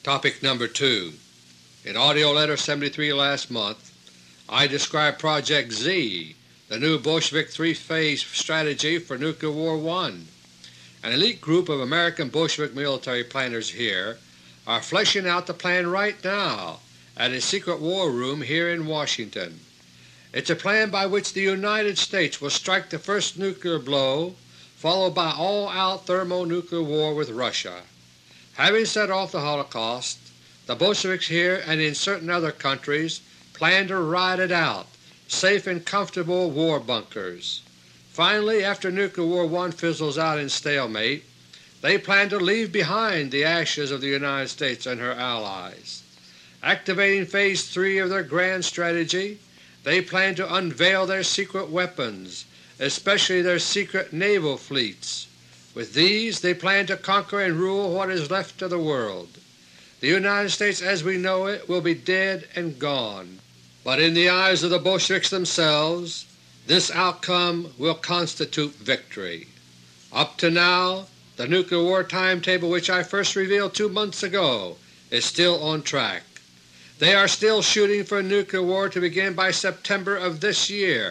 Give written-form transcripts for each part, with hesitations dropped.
Topic number 2. In AUDIO LETTER No. 73 last month, I described Project Z, the new Bolshevik three-phase strategy for Nuclear War I. An elite group of American Bolshevik military planners here are fleshing out the plan right now at a secret war room here in Washington. It's a plan by which the United States will strike the first nuclear blow, followed by all-out thermonuclear war with Russia. Having set off the Holocaust, the Bolsheviks here and in certain other countries plan to ride it out, safe in comfortable war bunkers. Finally, after Nuclear War I fizzles out in stalemate, they plan to leave behind the ashes of the United States and her allies. Activating Phase 3 of their grand strategy, they plan to unveil their secret weapons, especially their secret naval fleets. With these they plan to conquer and rule what is left of the world. The United States as we know it will be dead and gone, but in the eyes of the Bolsheviks themselves this outcome will constitute victory. Up to now, the nuclear war timetable which I first revealed 2 months ago is still on track. They are still shooting for a nuclear war to begin by September of this year,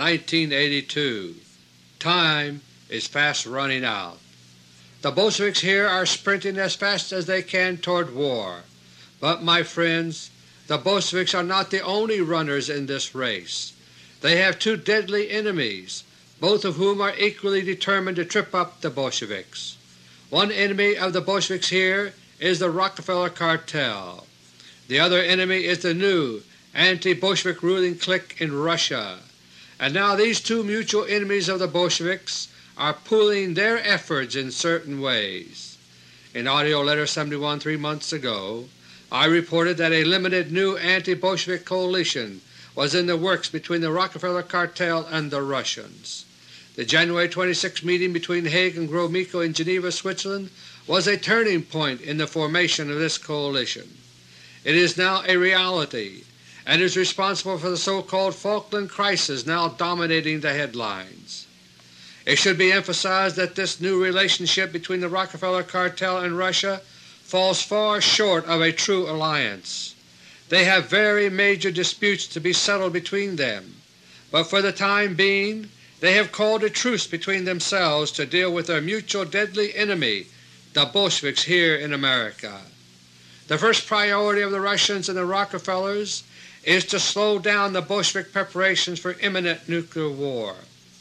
1982. Time is fast running out. The Bolsheviks here are sprinting as fast as they can toward war. But, my friends, the Bolsheviks are not the only runners in this race. They have two deadly enemies, both of whom are equally determined to trip up the Bolsheviks. One enemy of the Bolsheviks here is the Rockefeller cartel. The other enemy is the new anti-Bolshevik ruling clique in Russia. And now these two mutual enemies of the Bolsheviks are pooling their efforts in certain ways. In AUDIO LETTER No. 71 3 months ago, I reported that a limited new anti-Bolshevik coalition was in the works between the Rockefeller cartel and the Russians. The January 26 meeting between Haig and Gromyko in Geneva, Switzerland was a turning point in the formation of this coalition. It is now a reality and is responsible for the so-called Falkland Crisis now dominating the headlines. It should be emphasized that this new relationship between the Rockefeller cartel and Russia falls far short of a true alliance. They have very major disputes to be settled between them, but for the time being they have called a truce between themselves to deal with their mutual deadly enemy, the Bolsheviks here in America. The first priority of the Russians and the Rockefellers is to slow down the Bolshevik preparations for imminent nuclear war.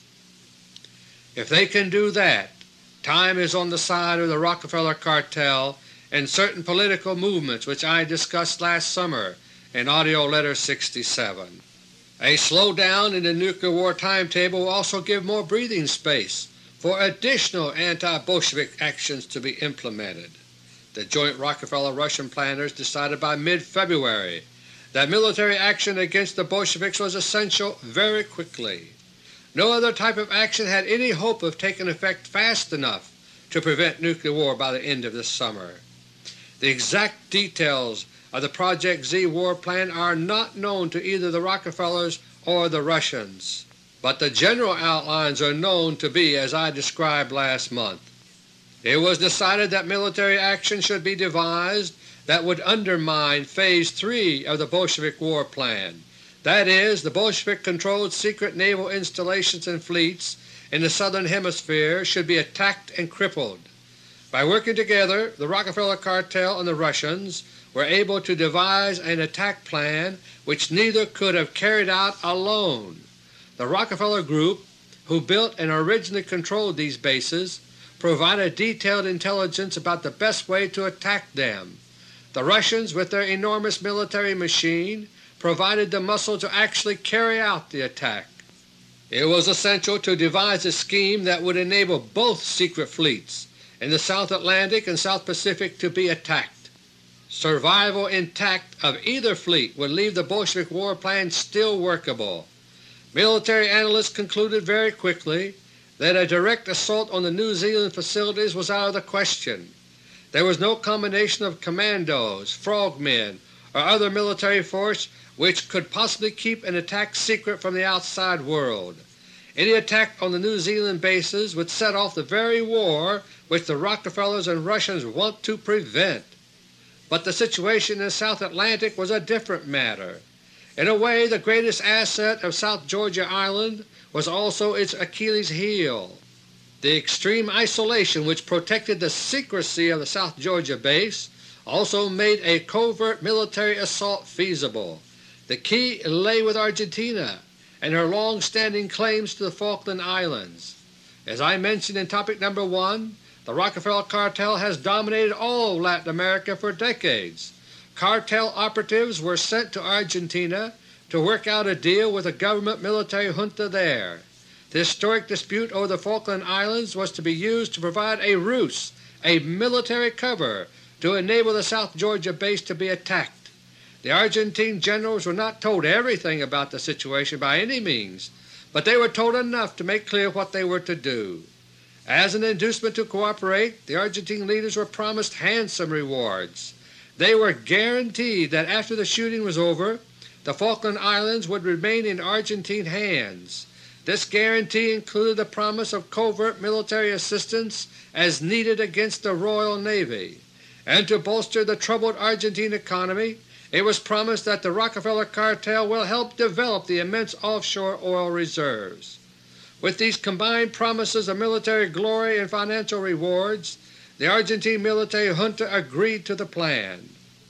If they can do that, time is on the side of the Rockefeller cartel and certain political movements which I discussed last summer in AUDIO LETTER No. 67. A slowdown in the nuclear war timetable will also give more breathing space for additional anti-Bolshevik actions to be implemented. The joint Rockefeller-Russian planners decided by mid-February that military action against the Bolsheviks was essential very quickly. No other type of action had any hope of taking effect fast enough to prevent nuclear war by the end of this summer. The exact details of the Project Z war plan are not known to either the Rockefellers or the Russians, but the general outlines are known to be as I described last month. It was decided that military action should be devised that would undermine Phase 3 of the Bolshevik war plan. That is, the Bolshevik-controlled secret naval installations and fleets in the Southern Hemisphere should be attacked and crippled. By working together, the Rockefeller cartel and the Russians were able to devise an attack plan which neither could have carried out alone. The Rockefeller Group, who built and originally controlled these bases, provided detailed intelligence about the best way to attack them. The Russians, with their enormous military machine, provided the muscle to actually carry out the attack. It was essential to devise a scheme that would enable both secret fleets in the South Atlantic and South Pacific to be attacked. Survival intact of either fleet would leave the Bolshevik war plan still workable. Military analysts concluded very quickly that a direct assault on the New Zealand facilities was out of the question. There was no combination of commandos, frogmen, or other military force which could possibly keep an attack secret from the outside world. Any attack on the New Zealand bases would set off the very war which the Rockefellers and Russians want to prevent. But the situation in the South Atlantic was a different matter. In a way, the greatest asset of South Georgia Island was also its Achilles heel. The extreme isolation which protected the secrecy of the South Georgia base also made a covert military assault feasible. The key lay with Argentina and her long-standing claims to the Falkland Islands. As I mentioned in topic number 1, the Rockefeller Cartel has dominated all of Latin America for decades. Cartel operatives were sent to Argentina to work out a deal with the government military junta there. The historic dispute over the Falkland Islands was to be used to provide a ruse, a military cover, to enable the South Georgia base to be attacked. The Argentine generals were not told everything about the situation by any means, but they were told enough to make clear what they were to do. As an inducement to cooperate, the Argentine leaders were promised handsome rewards. They were guaranteed that after the shooting was over, the Falkland Islands would remain in Argentine hands. This guarantee included the promise of covert military assistance as needed against the Royal Navy, and to bolster the troubled Argentine economy, it was promised that the Rockefeller Cartel will help develop the immense offshore oil reserves. With these combined promises of military glory and financial rewards, the Argentine military junta agreed to the plan.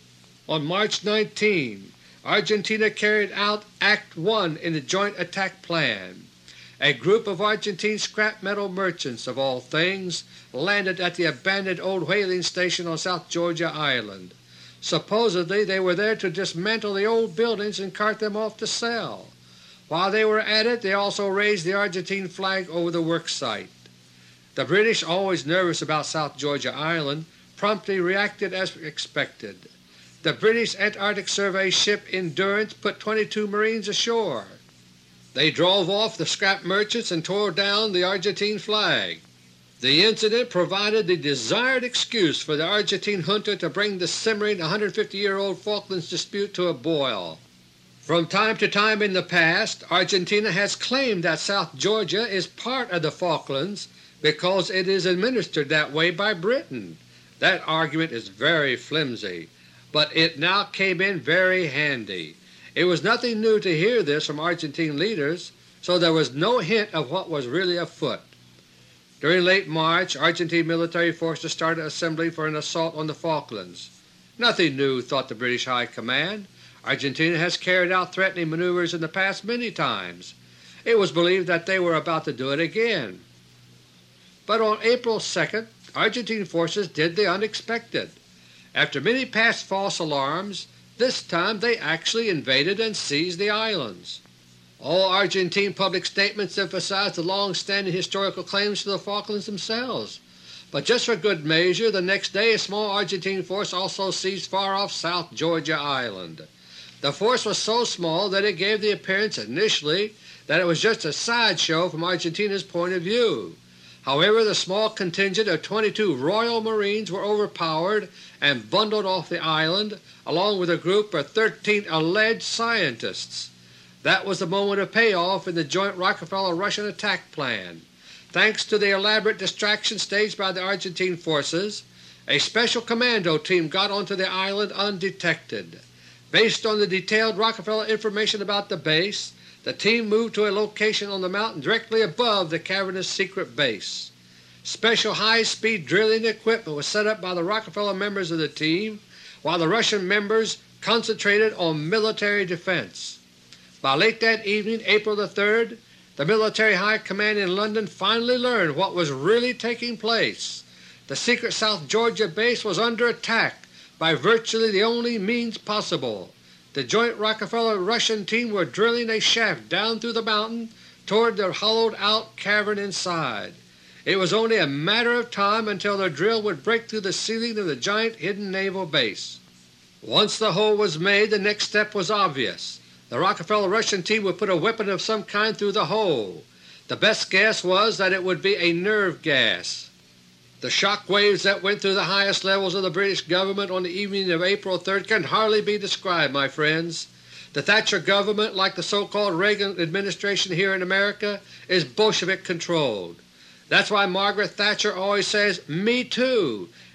On March 19, Argentina carried out Act 1 in the Joint Attack Plan. A group of Argentine scrap metal merchants, of all things, landed at the abandoned old whaling station on South Georgia Island. Supposedly they were there to dismantle the old buildings and cart them off to sell. While they were at it, they also raised the Argentine flag over the work site. The British, always nervous about South Georgia Island, promptly reacted as expected. The British Antarctic Survey ship Endurance put 22 Marines ashore. They drove off the scrap merchants and tore down the Argentine flag. The incident provided the desired excuse for the Argentine junta to bring the simmering 150-year-old Falklands dispute to a boil. From time to time in the past, Argentina has claimed that South Georgia is part of the Falklands because it is administered that way by Britain. That argument is very flimsy, but it now came in very handy. It was nothing new to hear this from Argentine leaders, so there was no hint of what was really afoot. During late March, Argentine military forces started assembling for an assault on the Falklands. Nothing new, thought the British High Command. Argentina has carried out threatening maneuvers in the past many times. It was believed that they were about to do it again. But on April 2nd, Argentine forces did the unexpected. After many past false alarms, this time they actually invaded and seized the islands. All Argentine public statements emphasized the long-standing historical claims to the Falklands themselves. But just for good measure, the next day a small Argentine force also seized far-off South Georgia Island. The force was so small that it gave the appearance initially that it was just a sideshow from Argentina's point of view. However, the small contingent of 22 Royal Marines were overpowered and bundled off the island, along with a group of 13 alleged scientists. That was the moment of payoff in the joint Rockefeller-Russian attack plan. Thanks to the elaborate distraction staged by the Argentine forces, a special commando team got onto the island undetected. Based on the detailed Rockefeller information about the base, the team moved to a location on the mountain directly above the cavernous secret base. Special high-speed drilling equipment was set up by the Rockefeller members of the team, while the Russian members concentrated on military defense. By late that evening, April the 3rd, the Military High Command in London finally learned what was really taking place. The secret South Georgia base was under attack by virtually the only means possible. The joint Rockefeller-Russian team were drilling a shaft down through the mountain toward the hollowed-out cavern inside. It was only a matter of time until the drill would break through the ceiling of the giant hidden naval base. Once the hole was made, the next step was obvious. The Rockefeller-Russian team would put a weapon of some kind through the hole. The best guess was that it would be a nerve gas. The shock waves that went through the highest levels of the British government on the evening of April 3rd can hardly be described, my friends. The Thatcher government, like the so-called Reagan administration here in America, is Bolshevik-controlled. That's why Margaret Thatcher always says, "Me too,"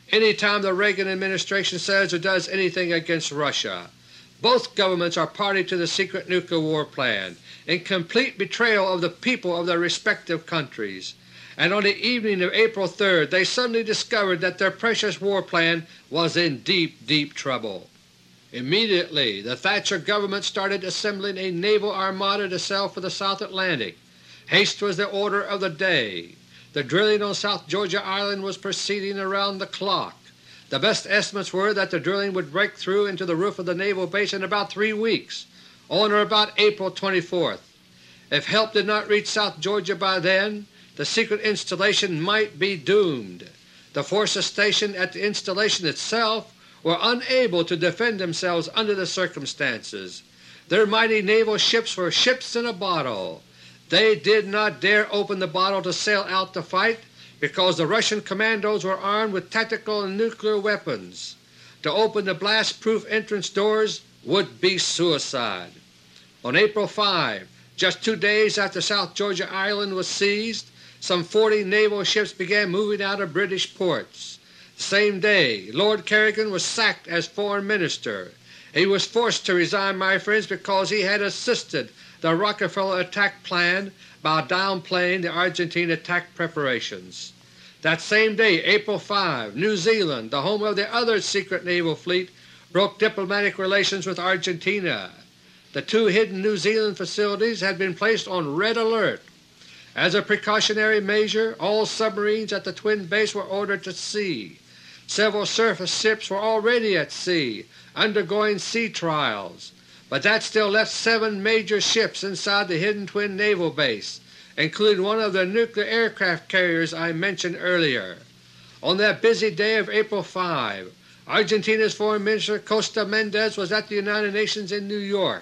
any time the Reagan administration says or does anything against Russia. Both governments are party to the secret nuclear war plan, in complete betrayal of the people of their respective countries, and on the evening of April 3rd they suddenly discovered that their precious war plan was in deep trouble. Immediately the Thatcher government started assembling a naval armada to sail for the South Atlantic. Haste was the order of the day. The drilling on South Georgia Island was proceeding around the clock. The best estimates were that the drilling would break through into the roof of the naval base in about 3 weeks, on or about April 24th. If help did not reach South Georgia by then, the secret installation might be doomed. The forces stationed at the installation itself were unable to defend themselves under the circumstances. Their mighty naval ships were ships in a bottle. They did not dare open the bottle to sail out to fight, because the Russian commandos were armed with tactical and nuclear weapons. To open the blast-proof entrance doors would be suicide. On April 5, just 2 days after South Georgia Island was seized, some 40 naval ships began moving out of British ports. The same day Lord Carrigan was sacked as Foreign Minister. He was forced to resign, my friends, because he had assisted the Rockefeller attack plan by downplaying the Argentine attack preparations. That same day, April 5, New Zealand, the home of the other secret naval fleet, broke diplomatic relations with Argentina. The 2 hidden New Zealand facilities had been placed on red alert. As a precautionary measure, all submarines at the twin base were ordered to sea. Several surface ships were already at sea, undergoing sea trials, but that still left 7 major ships inside the hidden twin naval base, including one of the nuclear aircraft carriers I mentioned earlier. On that busy day of April 5, Argentina's Foreign Minister Costa Mendez was at the United Nations in New York.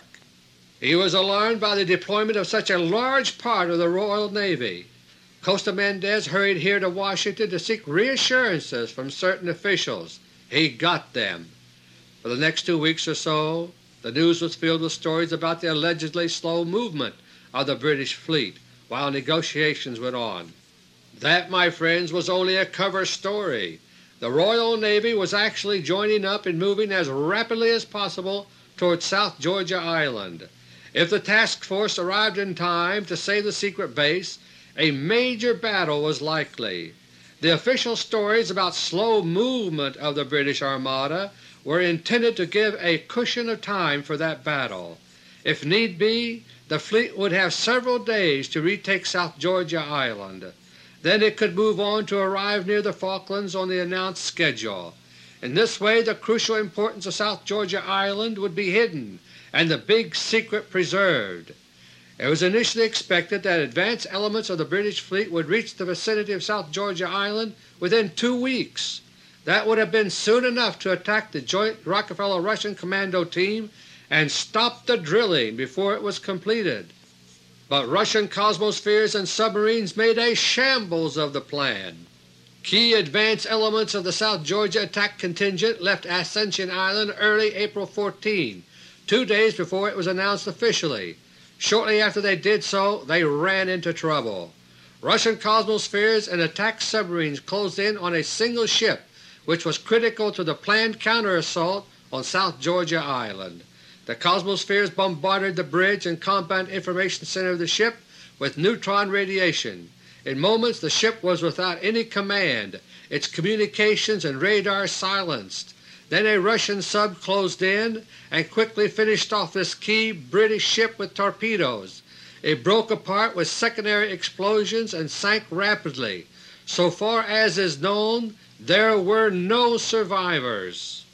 He was alarmed by the deployment of such a large part of the Royal Navy. Costa Mendez hurried here to Washington to seek reassurances from certain officials. He got them. For the next 2 weeks or so, the news was filled with stories about the allegedly slow movement of the British fleet while negotiations went on. That, my friends, was only a cover story. The Royal Navy was actually joining up and moving as rapidly as possible toward South Georgia Island. If the task force arrived in time to save the secret base, a major battle was likely. The official stories about slow movement of the British Armada were intended to give a cushion of time for that battle. If need be, the fleet would have several days to retake South Georgia Island. Then it could move on to arrive near the Falklands on the announced schedule. In this way the crucial importance of South Georgia Island would be hidden and the big secret preserved. It was initially expected that advanced elements of the British fleet would reach the vicinity of South Georgia Island within 2 weeks. That would have been soon enough to attack the joint Rockefeller-Russian commando team and stop the drilling before it was completed. But Russian Cosmospheres and submarines made a shambles of the plan. Key advance elements of the South Georgia attack contingent left Ascension Island early April 14, 2 days before it was announced officially. Shortly after they did so, they ran into trouble. Russian Cosmospheres and attack submarines closed in on a single ship, which was critical to the planned counter-assault on South Georgia Island. The Cosmospheres bombarded the bridge and combat information center of the ship with neutron radiation. In moments the ship was without any command, its communications and radar silenced. Then a Russian sub closed in and quickly finished off this key British ship with torpedoes. It broke apart with secondary explosions and sank rapidly. So far as is known, there were no survivors.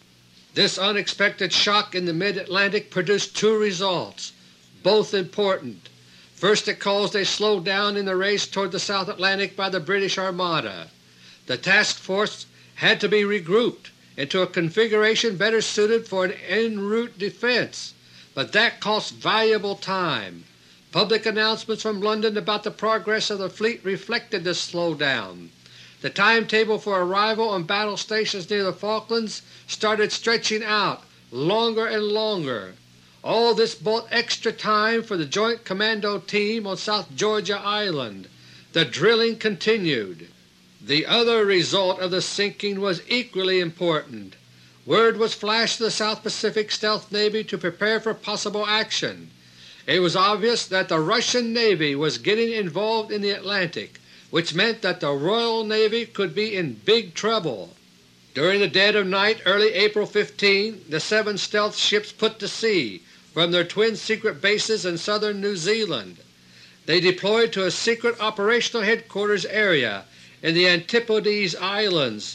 This unexpected shock in the mid-Atlantic produced 2 results, both important. First, it caused a slowdown in the race toward the South Atlantic by the British Armada. The task force had to be regrouped into a configuration better suited for an en route defense, but that cost valuable time. Public announcements from London about the progress of the fleet reflected this slowdown. The timetable for arrival on battle stations near the Falklands started stretching out longer and longer. All this bought extra time for the Joint Commando Team on South Georgia Island. The drilling continued. The other result of the sinking was equally important. Word was flashed to the South Pacific Stealth Navy to prepare for possible action. It was obvious that the Russian Navy was getting involved in the Atlantic, which meant that the Royal Navy could be in big trouble. During the dead of night early April 15, the 7 stealth ships put to sea from their twin secret bases in southern New Zealand. They deployed to a secret operational headquarters area in the Antipodes Islands,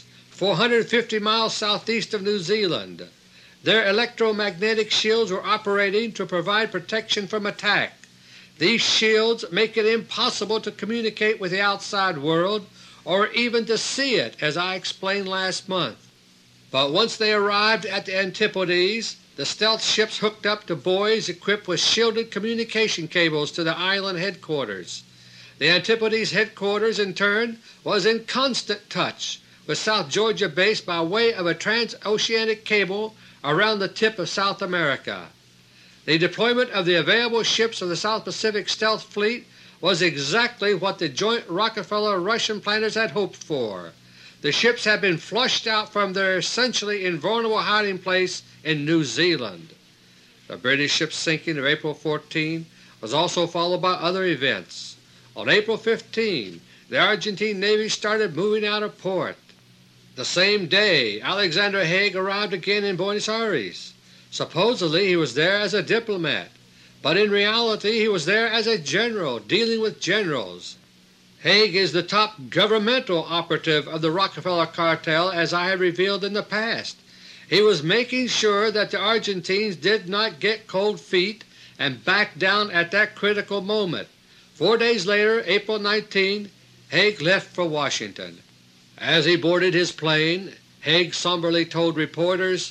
450 miles southeast of New Zealand. Their electromagnetic shields were operating to provide protection from attack. These shields make it impossible to communicate with the outside world or even to see it, as I explained last month. But once they arrived at the Antipodes, the stealth ships hooked up to buoys equipped with shielded communication cables to the island headquarters. The Antipodes headquarters in turn was in constant touch with South Georgia Base by way of a transoceanic cable around the tip of South America. The deployment of the available ships of the South Pacific Stealth Fleet was exactly what the joint Rockefeller-Russian planners had hoped for. The ships had been flushed out from their essentially invulnerable hiding place in New Zealand. The British ship's sinking of April 14 was also followed by other events. On April 15, the Argentine Navy started moving out of port. The same day Alexander Haig arrived again in Buenos Aires. Supposedly he was there as a diplomat, but in reality he was there as a general dealing with generals. Haig is the top governmental operative of the Rockefeller cartel, as I have revealed in the past. He was making sure that the Argentines did not get cold feet and back down at that critical moment. 4 days later, April 19, Haig left for Washington. As he boarded his plane, Haig somberly told reporters,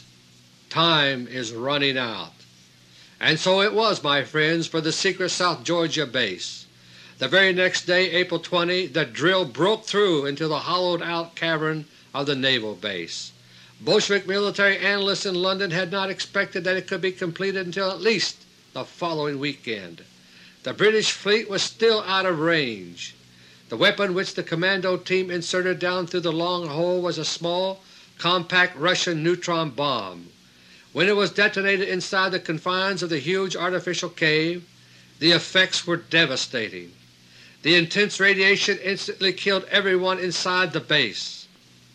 "Time is running out." And so it was, my friends, for the secret South Georgia base. The very next day, April 20, the drill broke through into the hollowed-out cavern of the naval base. Bolshevik military analysts in London had not expected that it could be completed until at least the following weekend. The British fleet was still out of range. The weapon which the commando team inserted down through the long hole was a small, compact Russian neutron bomb. When it was detonated inside the confines of the huge artificial cave, the effects were devastating. The intense radiation instantly killed everyone inside the base.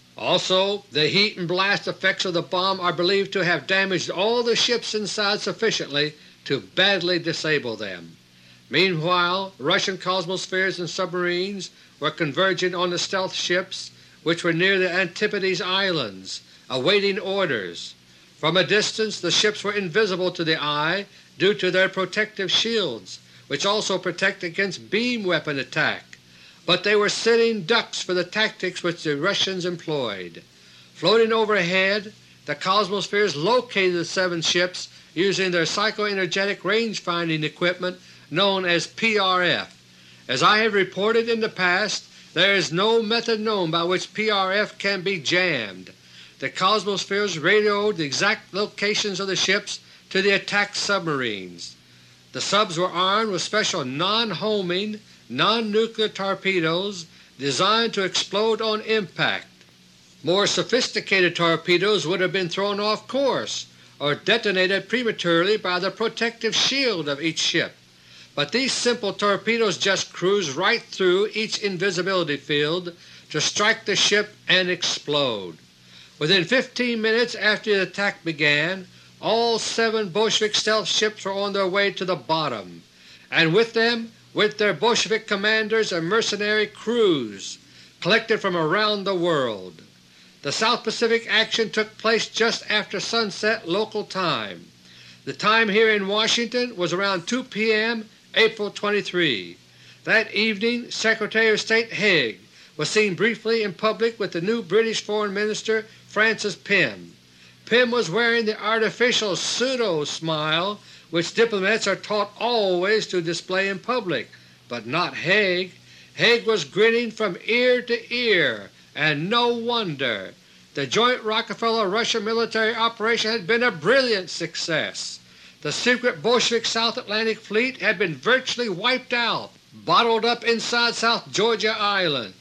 Also, the heat and blast effects of the bomb are believed to have damaged all the ships inside sufficiently to badly disable them. Meanwhile, Russian cosmospheres and submarines were converging on the stealth ships which were near the Antipodes Islands, awaiting orders. From a distance the ships were invisible to the eye due to their protective shields, which also protect against beam weapon attack, but they were sitting ducks for the tactics which the Russians employed. Floating overhead, the cosmospheres located the 7 ships using their psychoenergetic range-finding equipment known as PRF. As I have reported in the past, there is no method known by which PRF can be jammed. The cosmospheres radioed the exact locations of the ships to the attack submarines. The subs were armed with special non-homing, non-nuclear torpedoes designed to explode on impact. More sophisticated torpedoes would have been thrown off course or detonated prematurely by the protective shield of each ship, but these simple torpedoes just cruise right through each invisibility field to strike the ship and explode. Within 15 minutes after the attack began, all 7 Bolshevik stealth ships were on their way to the bottom, and with them went their Bolshevik commanders and mercenary crews collected from around the world. The South Pacific action took place just after sunset local time. The time here in Washington was around 2 p.m. April 23. That evening Secretary of State Haig was seen briefly in public with the new British Foreign Minister Francis Pym. Pym was wearing the artificial pseudo-smile which diplomats are taught always to display in public, but not Haig. Haig was grinning from ear to ear, and no wonder. The joint Rockefeller-Russian military operation had been a brilliant success. The secret Bolshevik South Atlantic Fleet had been virtually wiped out, bottled up inside South Georgia Island,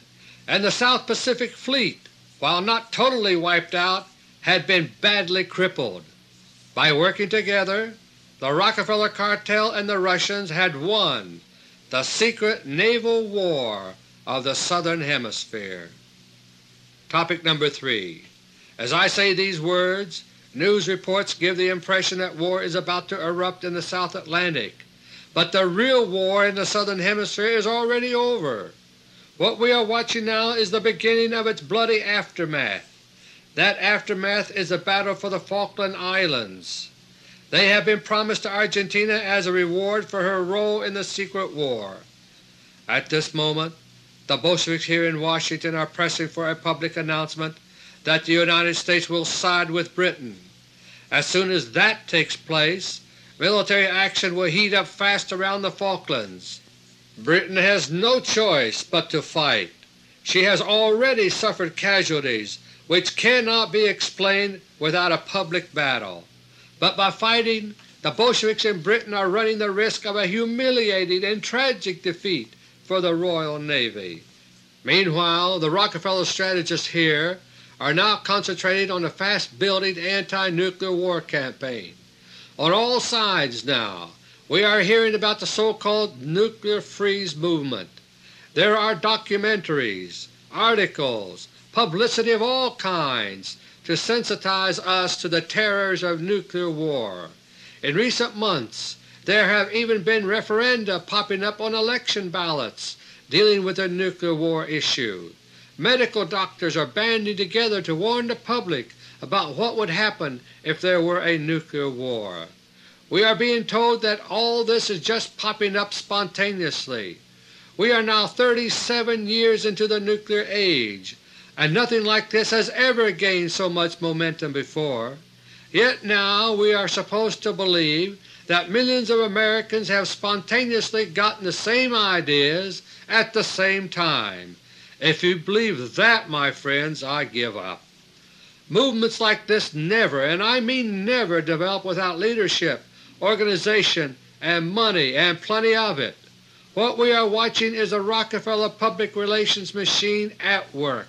and the South Pacific Fleet, while not totally wiped out, had been badly crippled. By working together, the Rockefeller cartel and the Russians had won the secret naval war of the Southern Hemisphere. Topic number 3. As I say these words, news reports give the impression that war is about to erupt in the South Atlantic, but the real war in the Southern Hemisphere is already over. What we are watching now is the beginning of its bloody aftermath. That aftermath is the battle for the Falkland Islands. They have been promised to Argentina as a reward for her role in the secret war. At this moment, the Bolsheviks here in Washington are pressing for a public announcement that the United States will side with Britain. As soon as that takes place, military action will heat up fast around the Falklands. Britain has no choice but to fight. She has already suffered casualties which cannot be explained without a public battle. But by fighting, the Bolsheviks in Britain are running the risk of a humiliating and tragic defeat for the Royal Navy. Meanwhile, the Rockefeller strategists here are now concentrating on the fast-building anti-nuclear war campaign. On all sides now, we are hearing about the so-called nuclear freeze movement. There are documentaries, articles, publicity of all kinds to sensitize us to the terrors of nuclear war. In recent months there have even been referenda popping up on election ballots dealing with the nuclear war issue. Medical doctors are banding together to warn the public about what would happen if there were a nuclear war. We are being told that all this is just popping up spontaneously. We are now 37 years into the nuclear age, and nothing like this has ever gained so much momentum before. Yet now we are supposed to believe that millions of Americans have spontaneously gotten the same ideas at the same time. If you believe that, my friends, I give up. Movements like this never, and I mean never, develop without leadership, organization, and money, and plenty of it. What we are watching is a Rockefeller public relations machine at work.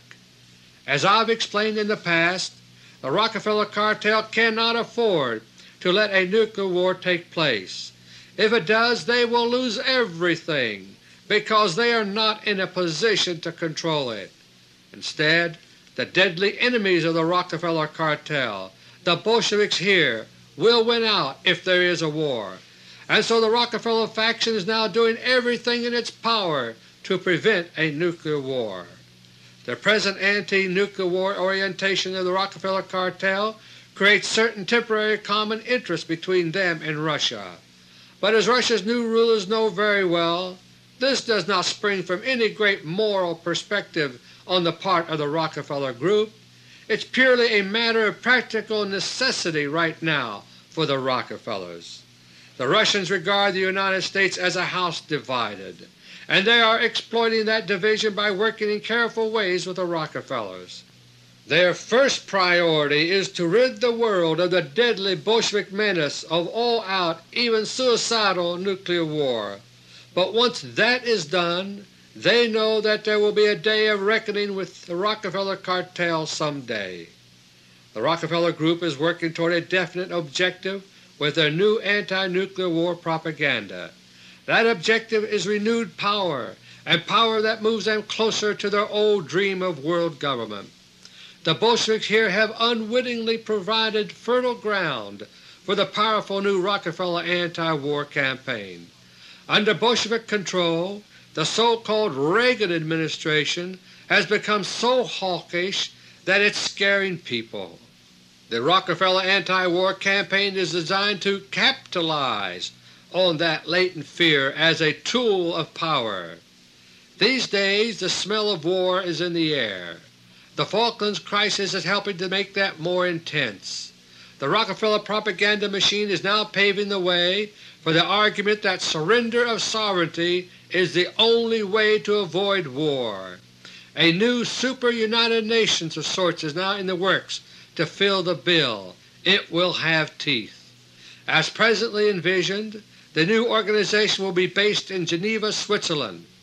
As I've explained in the past, the Rockefeller cartel cannot afford to let a nuclear war take place. If it does, they will lose everything because they are not in a position to control it. Instead, the deadly enemies of the Rockefeller cartel, the Bolsheviks here, will win out if there is a war, and so the Rockefeller faction is now doing everything in its power to prevent a nuclear war. The present anti-nuclear war orientation of the Rockefeller cartel creates certain temporary common interests between them and Russia. But as Russia's new rulers know very well, this does not spring from any great moral perspective on the part of the Rockefeller group. It's purely a matter of practical necessity right now for the Rockefellers. The Russians regard the United States as a house divided, and they are exploiting that division by working in careful ways with the Rockefellers. Their first priority is to rid the world of the deadly Bolshevik menace of all-out, even suicidal nuclear war. But once that is done, they know that there will be a day of reckoning with the Rockefeller cartel someday. The Rockefeller Group is working toward a definite objective with their new anti-nuclear war propaganda. That objective is renewed power, and power that moves them closer to their old dream of world government. The Bolsheviks here have unwittingly provided fertile ground for the powerful new Rockefeller anti-war campaign. Under Bolshevik control, the so-called Reagan administration has become so hawkish that it's scaring people. The Rockefeller anti-war campaign is designed to capitalize on that latent fear as a tool of power. These days the smell of war is in the air. The Falklands crisis is helping to make that more intense. The Rockefeller propaganda machine is now paving the way for the argument that surrender of sovereignty is the only way to avoid war. A new super-United Nations of sorts is now in the works to fill the bill. It will have teeth. As presently envisioned, the new organization will be based in Geneva, Switzerland.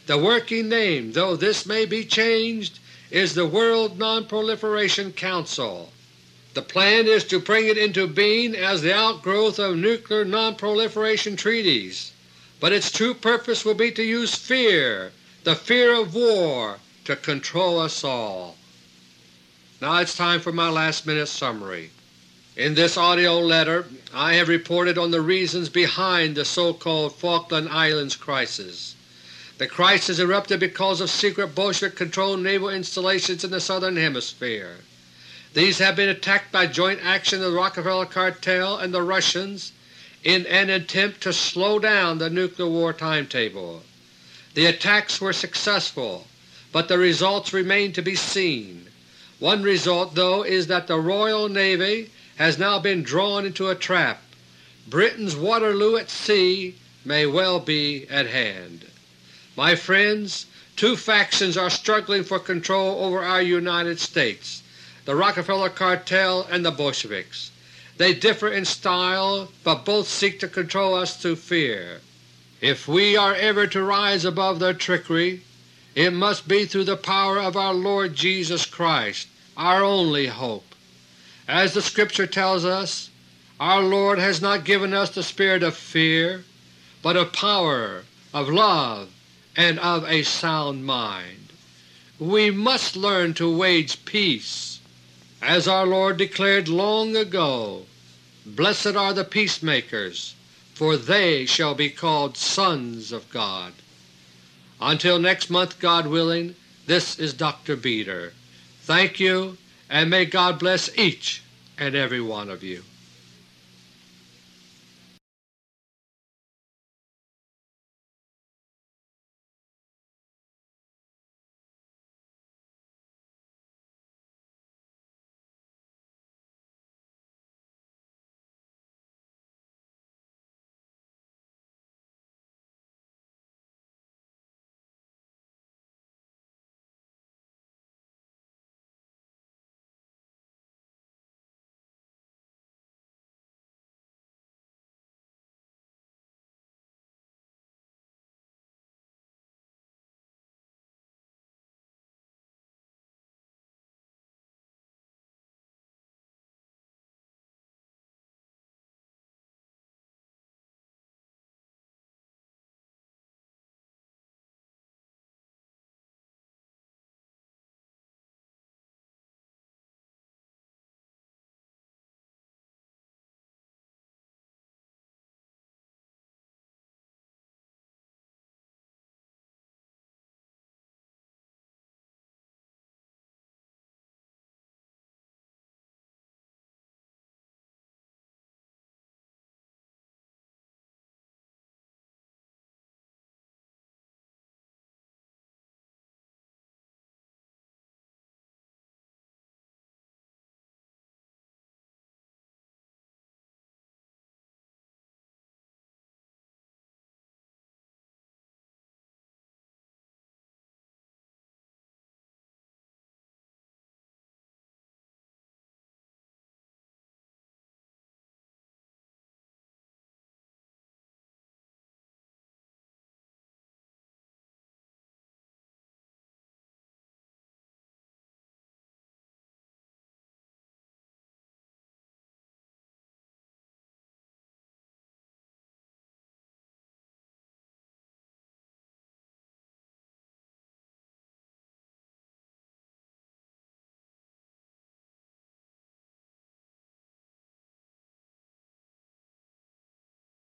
The working name, though this may be changed, is the World Non-Proliferation Council. The plan is to bring it into being as the outgrowth of nuclear non-proliferation treaties, but its true purpose will be to use fear, the fear of war, to control us all. Now it's time for my last-minute summary. In this audio letter I have reported on the reasons behind the so-called Falkland Islands crisis. The crisis erupted because of secret Bolshevik-controlled naval installations in the Southern Hemisphere. These have been attacked by joint action of the Rockefeller Cartel and the Russians in an attempt to slow down the nuclear war timetable. The attacks were successful, but the results remain to be seen. One result, though, is that the Royal Navy has now been drawn into a trap. Britain's Waterloo at sea may well be at hand. My friends, two factions are struggling for control over our United States, the Rockefeller Cartel and the Bolsheviks. They differ in style, but both seek to control us through fear. If we are ever to rise above their trickery, it must be through the power of our Lord Jesus Christ, our only hope. As the Scripture tells us, our Lord has not given us the spirit of fear, but of power, of love, and of a sound mind. We must learn to wage peace. As our Lord declared long ago, "Blessed are the peacemakers, for they shall be called sons of God." Until next month, God willing, this is Dr. Beter. Thank you, and may God bless each and every one of you.